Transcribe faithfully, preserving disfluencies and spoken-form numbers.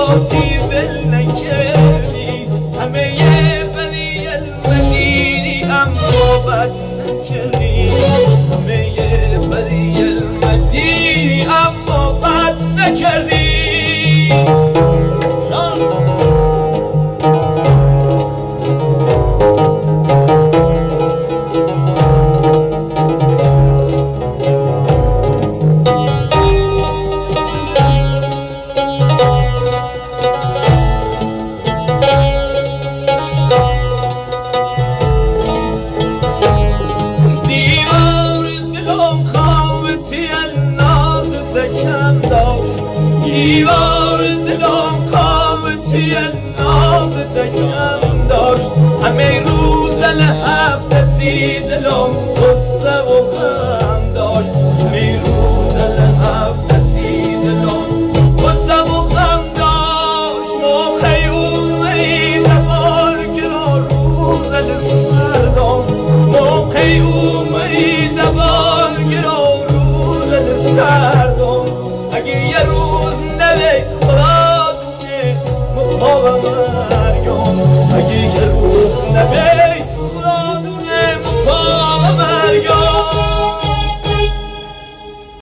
ذاتی ول نکردی، همه بدی المدیدی اما بد نکردی، همه بدی المدیدی اما بد نکردی. دیوار دلم قامتی ناز تکم داشت، همه روز دل هفته سی دلم قصه و غم داشت، همه روز دل هفته سی دلم قصه و غم داشت. موقعی اومدی دبار گرا روز دل سردم، موقعی اومدی دبار گرا روز دل سردم. اگه یه روز نبی خدا کنه مقابل من